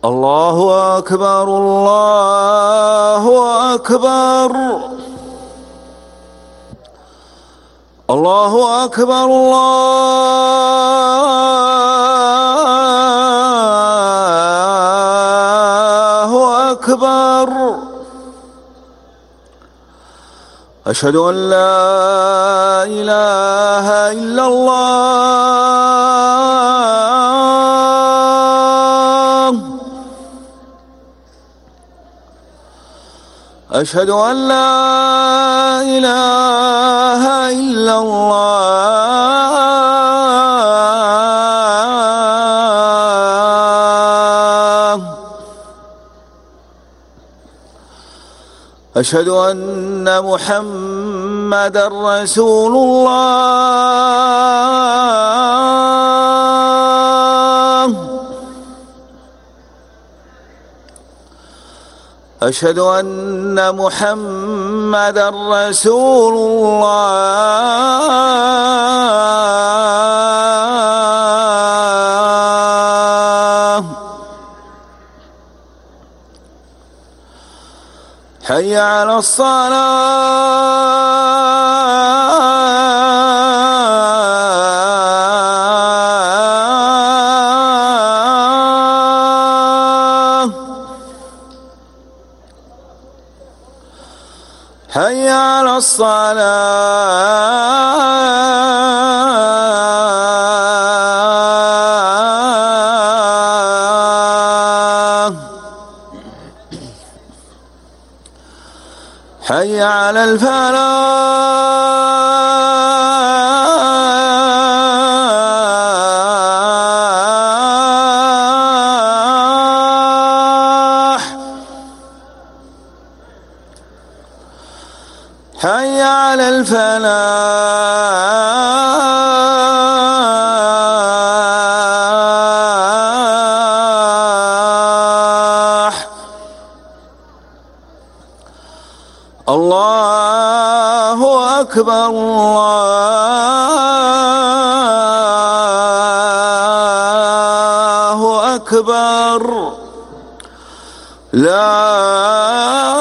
الله أكبر الله أكبر الله أكبر الله أكبر. أشهد أن لا إله إلا الله. أشهد أن لا إله إلا الله. أشهد أن محمدًا رسول الله. أشهد أن محمدًا رسول الله. حي على الصلاة. حي على الصلاة. حي على الفلاح. حي على الفلاح. الله أكبر الله أكبر. لا